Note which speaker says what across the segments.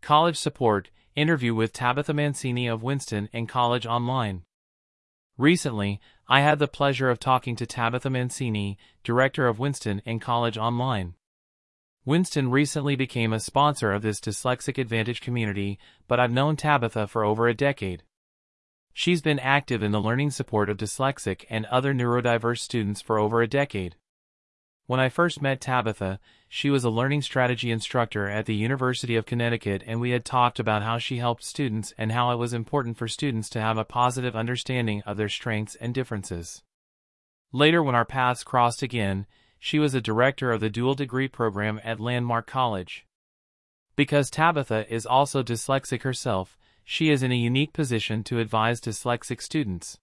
Speaker 1: College Support, interview with Tabitha Mancini of Winston and College Online. Recently, I had the pleasure of talking to Tabitha Mancini, director of Winston and College Online. Winston recently became a sponsor of this Dyslexic Advantage community, but I've known Tabitha for over a decade. She's been active in the learning support of dyslexic and other neurodiverse students for over a decade. When I first met Tabitha, she was a learning strategy instructor at the University of Connecticut, and we had talked about how she helped students and how it was important for students to have a positive understanding of their strengths and differences. Later, when our paths crossed again, she was a director of the dual degree program at Landmark College. Because Tabitha is also dyslexic herself, she is in a unique position to advise dyslexic students.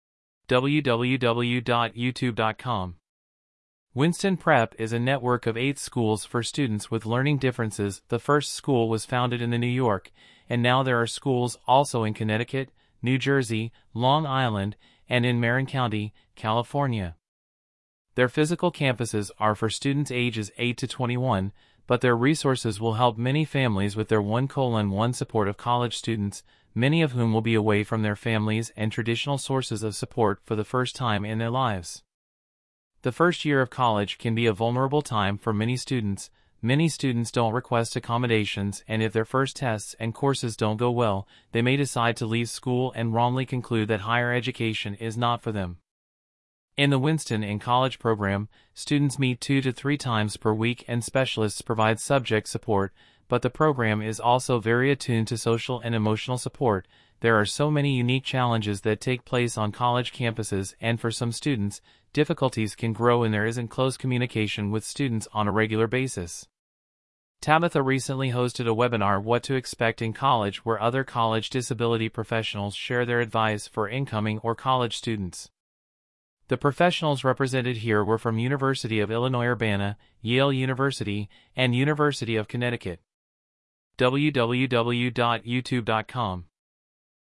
Speaker 1: www.youtube.com. Winston Prep is a network of 8 schools for students with learning differences. The first school was founded in New York, and now there are schools also in Connecticut, New Jersey, Long Island, and in Marin County, California. Their physical campuses are for students ages 8 to 21, but their resources will help many families with their 1:1 support of college students, many of whom will be away from their families and traditional sources of support for the first time in their lives. The first year of college can be a vulnerable time for many students. Many students don't request accommodations, and if their first tests and courses don't go well, they may decide to leave school and wrongly conclude that higher education is not for them. In the Winston and College program, students meet 2 to 3 times per week and specialists provide subject support, but the program is also very attuned to social and emotional support. There are so many unique challenges that take place on college campuses, and for some students, difficulties can grow when there isn't close communication with students on a regular basis. Tabitha recently hosted a webinar, What to Expect in College, where other college disability professionals share their advice for incoming or college students. The professionals represented here were from University of Illinois Urbana, Yale University, and University of Connecticut. www.youtube.com